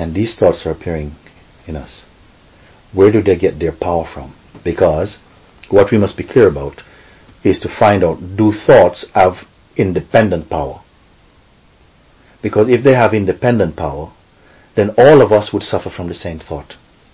and these thoughts are appearing in us. Where do they get their power from? Because what we must be clear about is to find out, do thoughts have independent power? Because if they have independent power, then all of us would suffer from the same thought.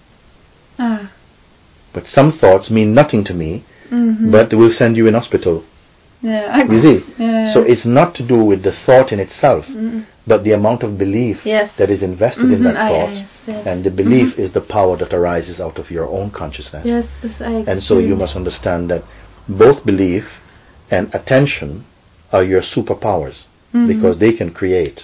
But some thoughts mean nothing to me, but will send you in hospital. You see? So it's not to do with the thought in itself, but the amount of belief that is invested in that thought. And the belief is the power that arises out of your own consciousness. And so you must understand that both belief and attention are your superpowers, because they can create.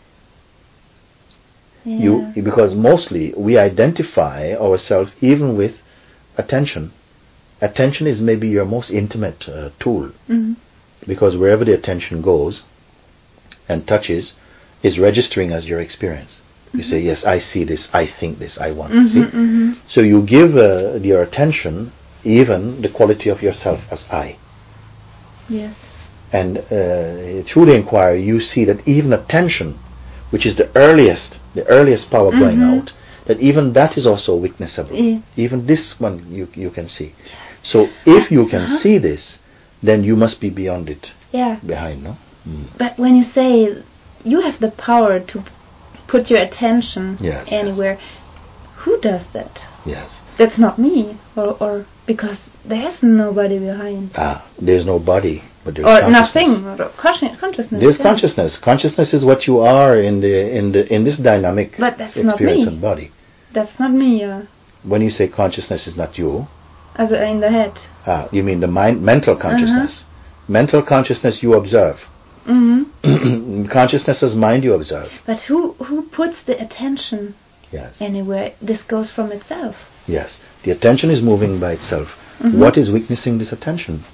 Because mostly we identify ourselves even with attention. Attention is maybe your most intimate tool, because wherever the attention goes and touches is registering as your experience. You say, yes, I see this, I think this, I want to see. So you give your attention even the quality of yourself as I. Yes. And through the inquiry you see that even attention, which is the earliest power going out, that even that is also witnessable. Even this one you can see. So if you can see this, then you must be beyond it. Behind, no? But when you say you have the power to put your attention anywhere, who does that? Yes. That's not me, or because there's nobody behind. There's no body, but there's nothing. Consciousness. There's consciousness. Consciousness is what you are in this dynamic but that's experience not me. and body. That's not me. When you say consciousness is not you, as in the head. You mean the mental consciousness. Mental consciousness you observe. Consciousness as mind you observe. But who puts the attention anywhere? This goes from itself. Yes. The attention is moving by itself. What is witnessing this attention?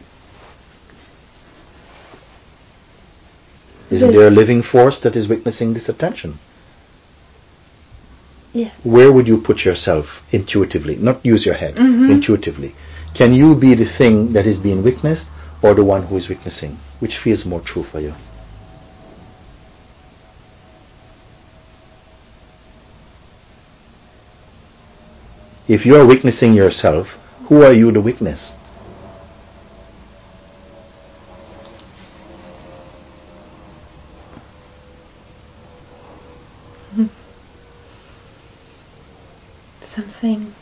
Is there a living force that is witnessing this attention? Yes. Where would you put yourself intuitively? Not use your head. Intuitively. Can you be the thing that is being witnessed, or the one who is witnessing? Which feels more true for you? If you are witnessing yourself, who are you to witness? Something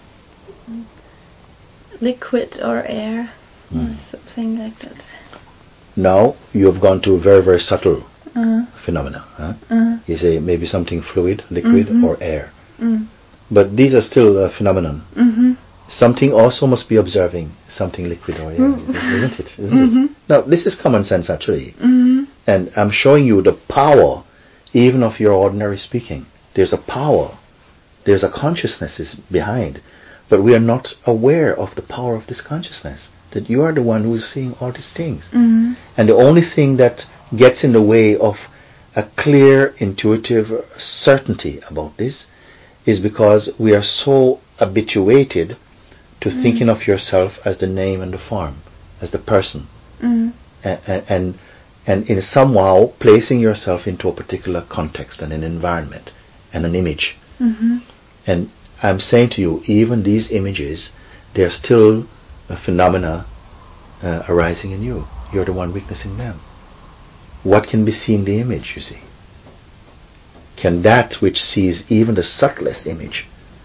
liquid or air, or something like that. Now you have gone to a very, very subtle phenomena. You say maybe something fluid, liquid, or air. But these are still a phenomenon. Something also must be observing something liquid or air, isn't it? Isn't it? Now this is common sense actually, and I'm showing you the power even of your ordinary speaking. There's a power. There's a consciousness is behind, but we are not aware of the power of this consciousness, that you are the one who is seeing all these things. And the only thing that gets in the way of a clear, intuitive certainty about this is because we are so habituated to thinking of yourself as the name and the form, as the person, and in somehow placing yourself into a particular context and an environment and an image. And I'm saying to you, even these images, they're still a phenomena arising in you. You're the one witnessing them. What can be seen in the image, you see? Can that which sees even the subtlest image,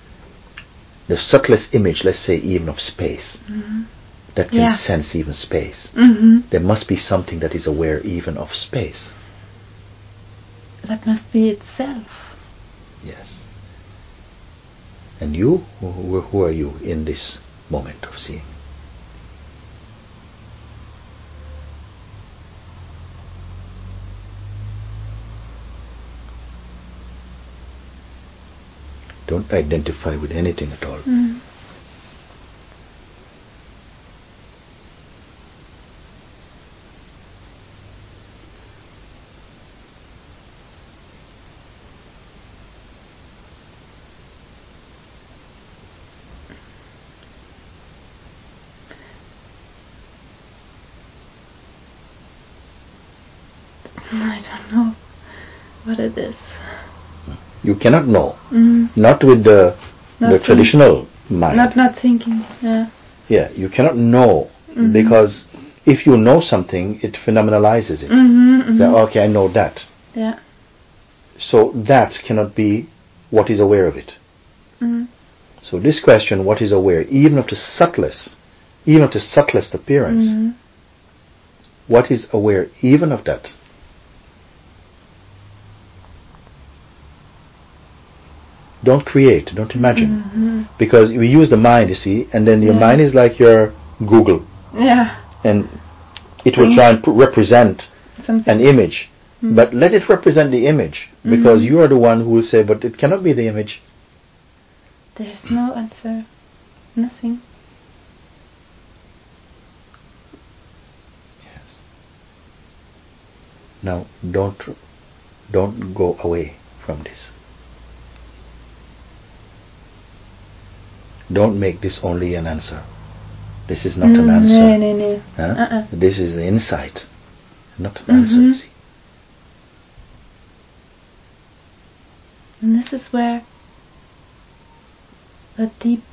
let's say even of space, that can sense even space, there must be something that is aware even of space. That must be itself. Yes. And you, who are you in this moment of seeing? Don't identify with anything at all. I don't know what it is. You cannot know. Not with the traditional mind. Not thinking. Yeah. Yeah, you cannot know because if you know something, it phenomenalizes it. That, okay, I know that. Yeah. So that cannot be what is aware of it. So this question, what is aware, even of the subtlest appearance, what is aware even of that? Don't create, don't imagine. Because we use the mind, you see, and then your mind is like your Google. Yeah. And it will try and represent an image. But let it represent the image, because you are the one who will say, but it cannot be the image. There's no answer. Nothing. Yes. Now, don't go away from this. Don't make this only an answer. This is not an answer. No. Huh? This is an insight, not an answer. See? And this is where the deep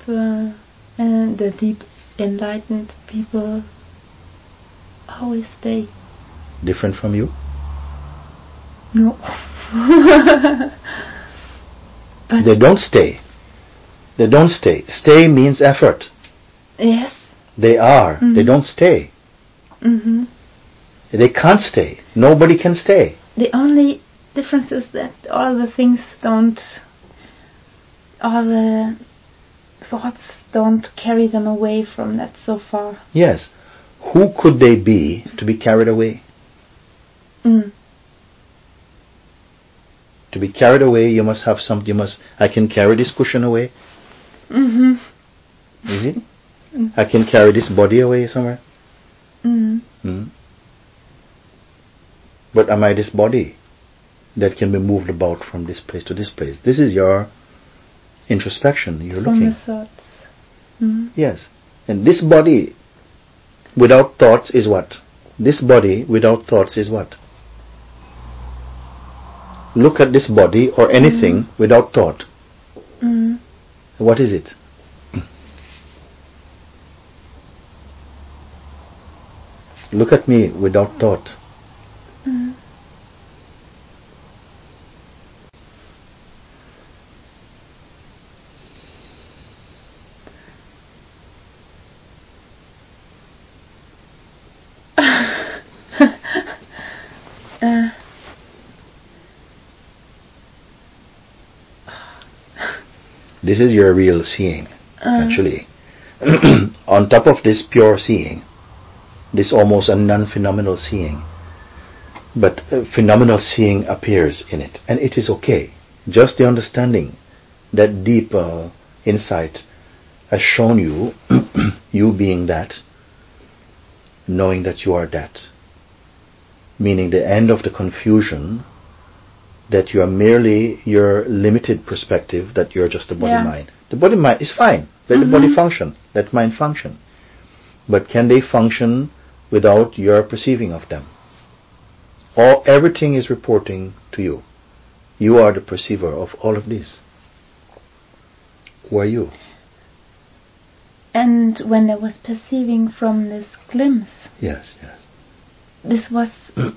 enlightened people always stay. Different from you? No. But they don't stay. They don't stay. Stay means effort. Yes. They are. They don't stay. They can't stay. Nobody can stay. The only difference is that all the thoughts don't carry them away from that so far. Yes. Who could they be to be carried away? To be carried away, you must have something. I can carry this cushion away. Is it? I can carry this body away somewhere. But am I this body that can be moved about from this place to this place? This is your introspection. You're looking. From the thoughts. Yes. And this body without thoughts is what? This body without thoughts is what? Look at this body or anything without thought. What is it? Look at me without thought. This is your real seeing, actually. On top of this pure seeing, this almost a non-phenomenal seeing, but phenomenal seeing appears in it, and it is okay. Just the understanding, that deep insight has shown you, you being that, knowing that you are that, meaning the end of the confusion, that you are merely your limited perspective, that you're just a body-mind. The body-mind is fine. Let the body function. Let mind function. But can they function without your perceiving of them? Everything is reporting to you. You are the perceiver of all of this. Who are you? And when I was perceiving from this glimpse, yes, this was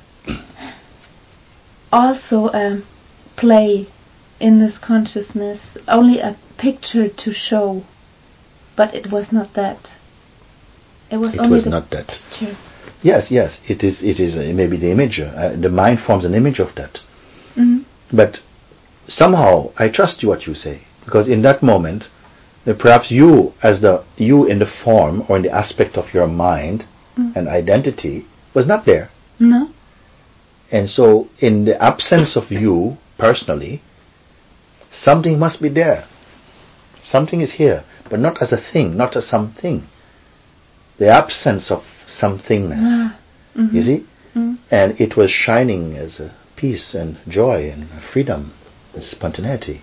also a play in this consciousness, only a picture to show, but it was not that. It was not that. Picture. Yes, it is maybe the image. The mind forms an image of that. But somehow I trust you what you say, because in that moment, perhaps you in the form or in the aspect of your mind and identity was not there. No. And so in the absence of you personally, something must be there. Something is here, but not as a thing, not as something. The absence of somethingness. You see? And it was shining as a peace and joy and freedom and spontaneity.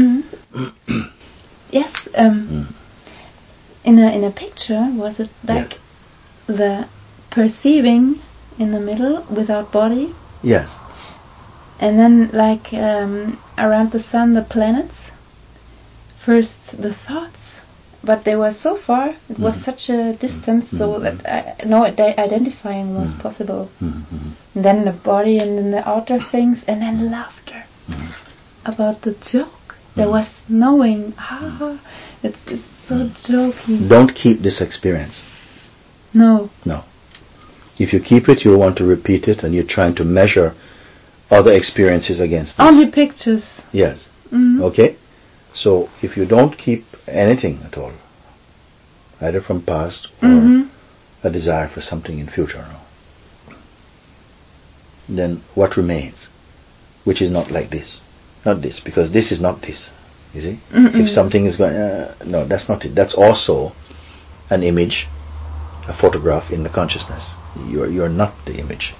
Yes. In a picture, was it like the perceiving in the middle without body? Yes. And then like around the sun, the planets. First the thoughts, but they were so far, it was such a distance, so that no identifying was possible. And then the body, and then the outer things, and then laughter. About the joke, there was knowing, it's so jokey. Don't keep this experience. No. If you keep it, you'll want to repeat it, and you're trying to measure other experiences against this. Only pictures. Yes. Okay? So, if you don't keep anything at all, either from past or a desire for something in future, then what remains? Which is not like this. Not this, because this is not this. You see? If something is going... no, that's not it. That's also an image, a photograph in the consciousness. You're not the image.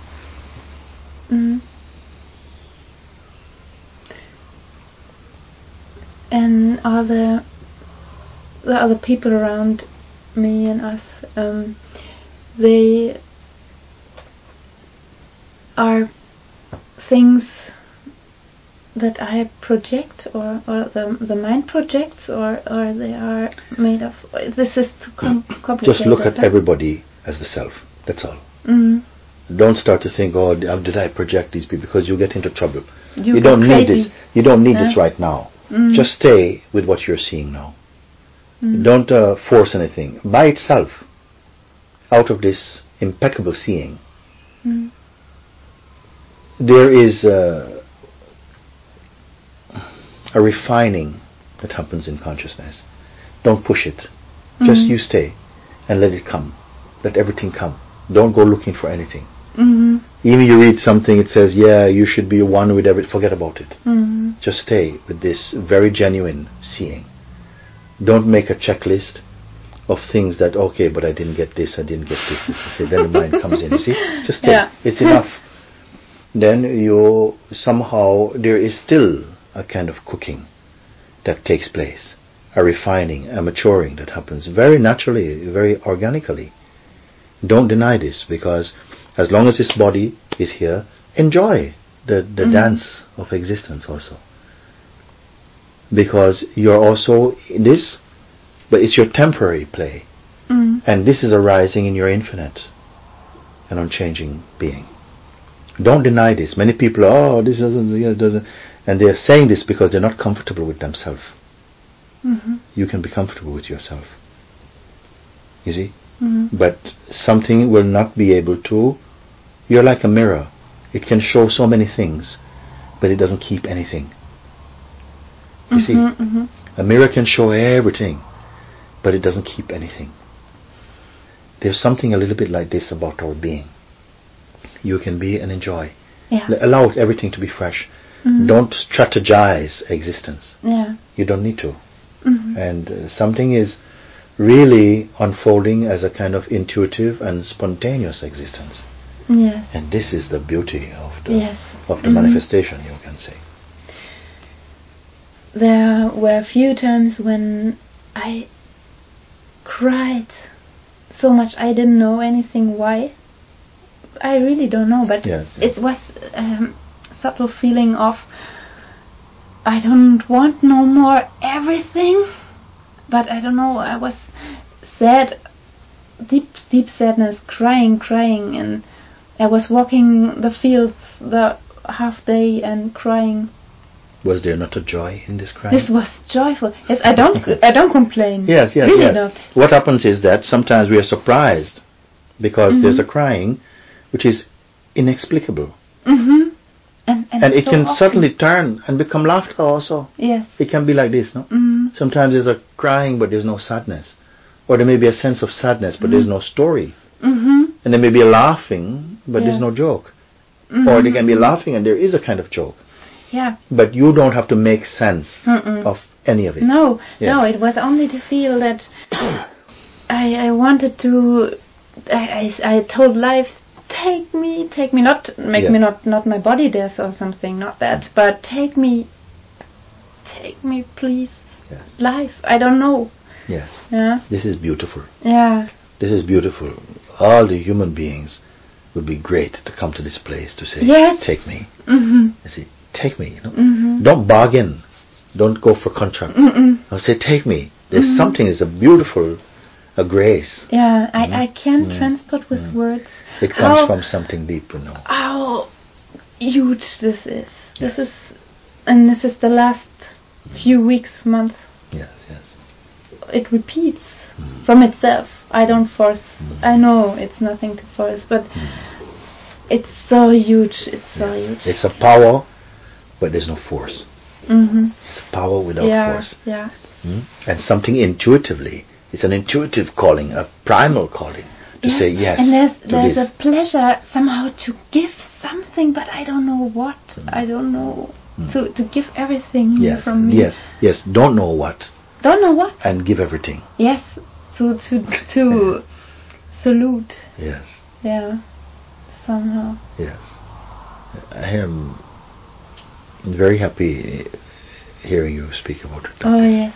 And all the other people around me and us, they are things that I project, or the mind projects, or they are made of... This is too complicated. Just look at everybody as the self. That's all. Don't start to think, oh, did I project these people? Because you get into trouble. You don't need this. You don't need this right now. Just stay with what you're seeing now. Don't force anything. By itself, out of this impeccable seeing, there is a refining that happens in consciousness. Don't push it. Just you stay and let it come. Let everything come. Don't go looking for anything. Even you read something, it says, yeah, you should be one with everything. Forget about it. Just stay with this very genuine seeing. Don't make a checklist of things that, okay, but I didn't get this, I didn't get this. Then the mind comes in. You see? Just stay. Yeah. It's enough. Then you somehow, there is still a kind of cooking that takes place. A refining, a maturing that happens very naturally, very organically. Don't deny this, because as long as this body is here, enjoy the dance of existence also. Because you're also in this, but it's your temporary play. And this is arising in your infinite and unchanging being. Don't deny this. Many people, this doesn't, and they're saying this because they're not comfortable with themselves. You can be comfortable with yourself. You see? But something will not be able to. You're like a mirror. It can show so many things, but it doesn't keep anything. You see? A mirror can show everything, but it doesn't keep anything. There's something a little bit like this about our being. You can be and enjoy. Allow everything to be fresh. Don't strategize existence. You don't need to. And something is really unfolding as a kind of intuitive and spontaneous existence. And this is the beauty of the manifestation, you can say. There were a few times when I cried so much. I didn't know anything why. I really don't know, but it was a subtle feeling of I don't want no more everything, but I don't know, I was sad, deep sadness, crying, and I was walking the fields the half day and crying. Was there not a joy in this crying? This was joyful. Yes, I don't complain. Yes. Really not. What happens is that sometimes we are surprised because there's a crying which is inexplicable. And it can suddenly turn and become laughter also. Yes. It can be like this, no? Sometimes there's a crying but there's no sadness. Or there may be a sense of sadness but there's no story. And there may be a laughing but there's no joke. Or there can be laughing and there is a kind of joke. But you don't have to make sense of any of it. No, it was only to feel that I wanted to... I told life, take me, not make me not my body death or something, not that, but take me please. Life, I don't know. This is beautiful. This is beautiful. All the human beings would be great to come to this place to say, take me. You see, take me. Don't bargain. Don't go for contract. I'll say, take me. There's something. It's a beautiful, a grace. Yeah, I can't transport with words. It comes from something deep, How huge this is. Yes. This is the last few weeks, months. Yes. It repeats from itself. I don't force. I know it's nothing to force, but it's so huge. It's so huge. It's a power, but there's no force. It's a power without force. Yeah. And something intuitively. It's an intuitive calling, a primal calling to say yes. And there's a pleasure somehow to give something, but I don't know what. I don't know. To give everything from me. Yes. Don't know what. Don't know what. And give everything. Yes. To salute. Yes. Yeah. Somehow. Yes. I am very happy hearing you speak about it. Oh, yes.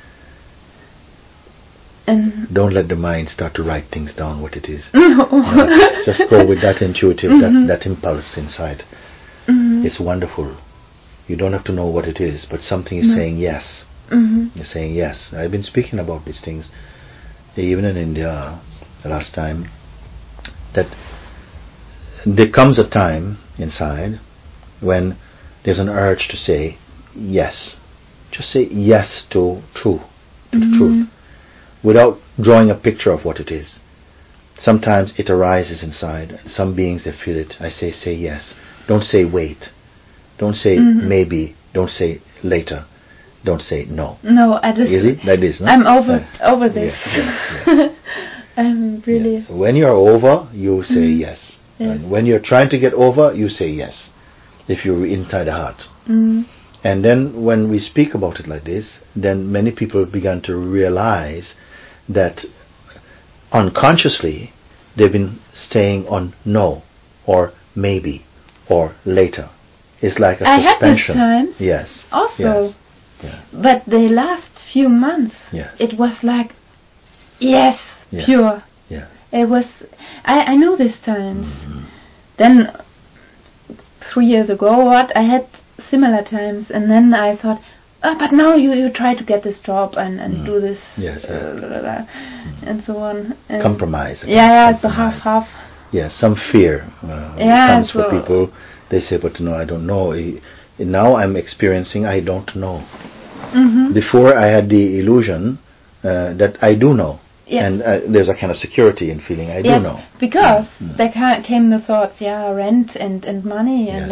And don't let the mind start to write things down what it is. No. Just go with that intuitive, that impulse inside. It's wonderful. You don't have to know what it is, but something is saying yes. You're saying yes. I've been speaking about these things, even in India, the last time, that there comes a time inside when there's an urge to say yes. Just say yes to the truth, without drawing a picture of what it is. Sometimes it arises inside. Some beings, they feel it. I say yes. Don't say wait. Don't say maybe. Don't say later. Don't say no. No, I just... Is it? That is, no? I'm over this. Yes. I'm really... Yeah. When you're over, you say yes. And when you're trying to get over, you say yes. If you're inside the heart. And then when we speak about it like this, then many people began to realize that unconsciously they've been staying on no, or maybe, or later. It's like a suspension. I had this times. Yes. Also. Yes. But the last few months, it was like, yes, pure. Yeah. It was, I know this times. Then 3 years ago, I had similar times, and then I thought, but now you try to get this job and do this, and so on. And compromise. It's a half. Yeah, some fear comes for people. They say, but no, I don't know. Now I'm experiencing, I don't know. Before I had the illusion that I do know. And there's a kind of security in feeling I do know. Because there came the thoughts, rent and money and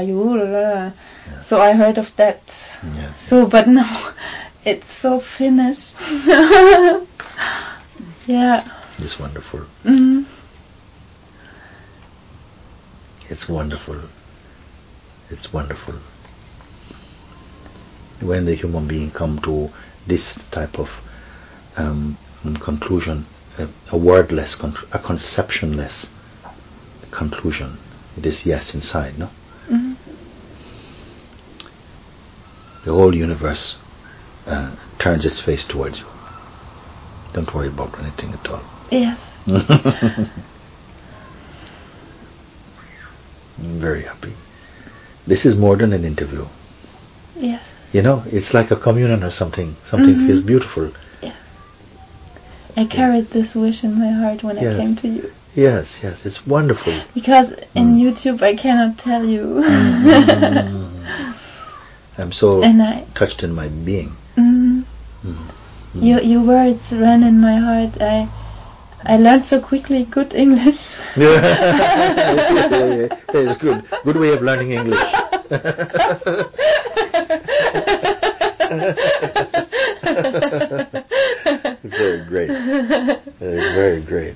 So I heard of that. So, but now it's so finished. It's wonderful. It's wonderful. It's wonderful. When the human being come to this type of conclusion, a wordless, a conceptionless conclusion, it is yes inside, no? The whole universe turns its face towards you. Don't worry about anything at all. Yes. I'm very happy. This is more than an interview. Yes. It's like a communion or something. Something feels beautiful. Yeah. I carried this wish in my heart when I came to you. Yes, it's wonderful. Because in YouTube I cannot tell you. I'm so touched in my being. Your words run in my heart. I learned so quickly good English. It's good. Good way of learning English. Very great. Very great.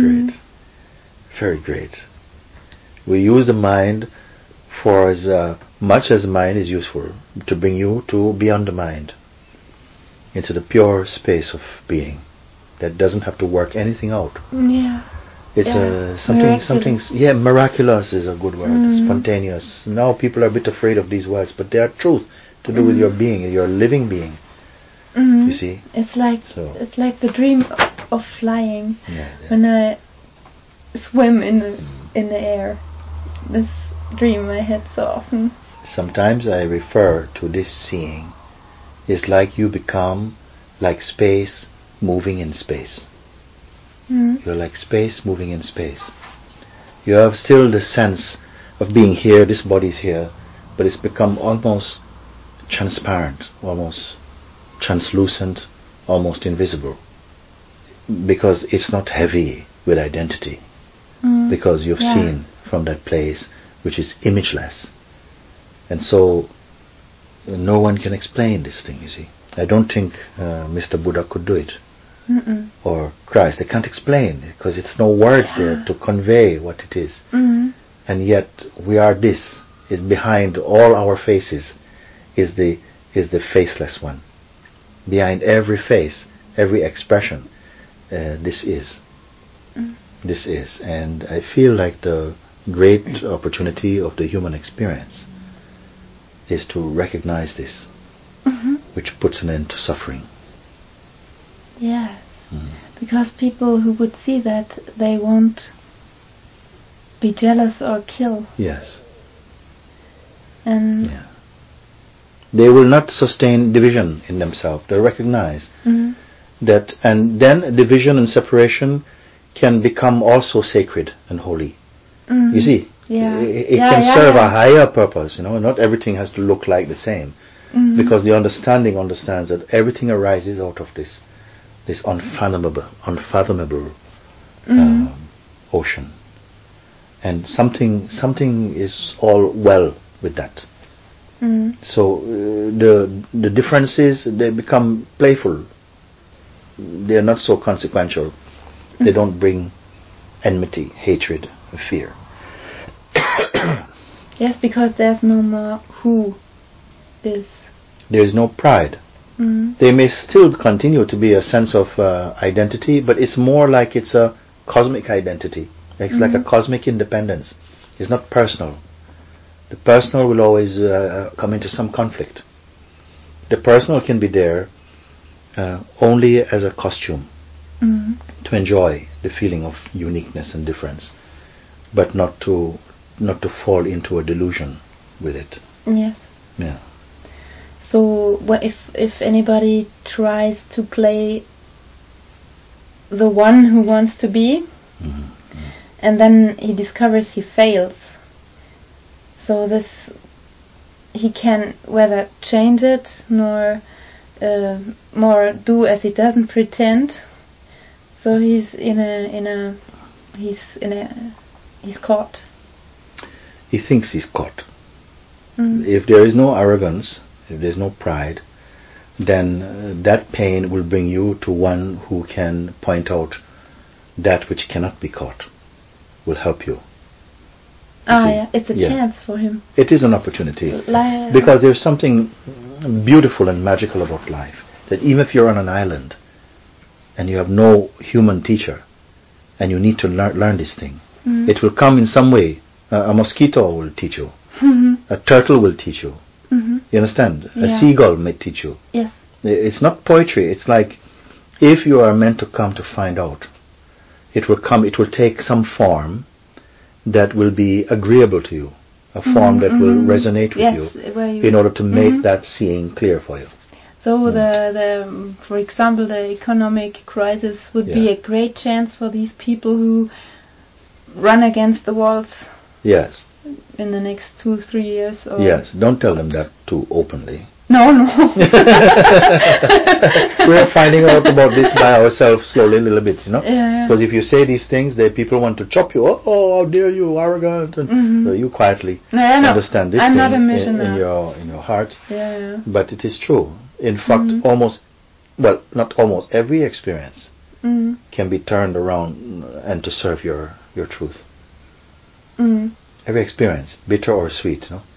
Very great. We use the mind for as much as the mind is useful to bring you to beyond the mind, into the pure space of being that doesn't have to work anything out. It's something. Miraculous is a good word. Spontaneous. Now people are a bit afraid of these words, but they are truth to do with your being, your living being. You see, it's like the dream of flying. When I swim in the air. This dream I had so often. sometimes I refer to this seeing is like you become like space moving in space. You're like space moving in space. You have still the sense of being here, this body's here, but it's become almost transparent, almost translucent, almost invisible. Because it's not heavy with identity. Because you've seen from that place which is imageless. And so no one can explain this thing, you see. I don't think Mr. Buddha could do it. Or Christ. They can't explain because it's no words there to convey what it is. And yet we are this. Is behind all our faces is the faceless one. Behind every face, every expression, this is. This is. And I feel like the great opportunity of the human experience is to recognize this, which puts an end to suffering. Yes, because people who would see that, they won't be jealous or kill. Yes. And they will not sustain division in themselves. They recognize that, and then division and separation can become also sacred and holy. You see, it can serve a higher purpose. Not everything has to look like the same, because the understanding understands that everything arises out of this unfathomable ocean, and something is all well with that. So the differences, they become playful. They are not so consequential. They don't bring enmity, hatred, fear. Yes, because there's no more who is. There is no pride. There may still continue to be a sense of identity, but it's more like it's a cosmic identity. It's like a cosmic independence. It's not personal. The personal will always come into some conflict. The personal can be there only as a costume to enjoy the feeling of uniqueness and difference, but not to fall into a delusion with it. Yes. Yeah. So if anybody tries to play the one who wants to be, and then he discovers he fails, so this he can whether change it nor more do as he doesn't pretend. So he's caught. He thinks he's caught. If there is no arrogance, if there's no pride, then that pain will bring you to one who can point out that which cannot be caught, will help you. It's a chance for him. It is an opportunity. Because there's something beautiful and magical about life. That even if you're on an island and you have no human teacher and you need to learn this thing, it will come in some way. A mosquito will teach you. A turtle will teach you. You understand? A seagull may teach you. Yes. It's not poetry. It's like if you are meant to come to find out, it will take some form that will be agreeable to you, a form that will resonate with you in order to make that seeing clear for you. So for example, the economic crisis would be a great chance for these people who run against the walls. Yes. In the next 2-3 years. Or yes, don't tell them that too openly. No. We're finding out about this by ourselves slowly, a little bit, Yeah. Because if you say these things, people want to chop you. Oh, how dare you, arrogant! And so you quietly understand this thing in your heart. Yeah. But it is true. In fact, not almost every experience can be turned around and to serve your truth. Every experience, bitter or sweet,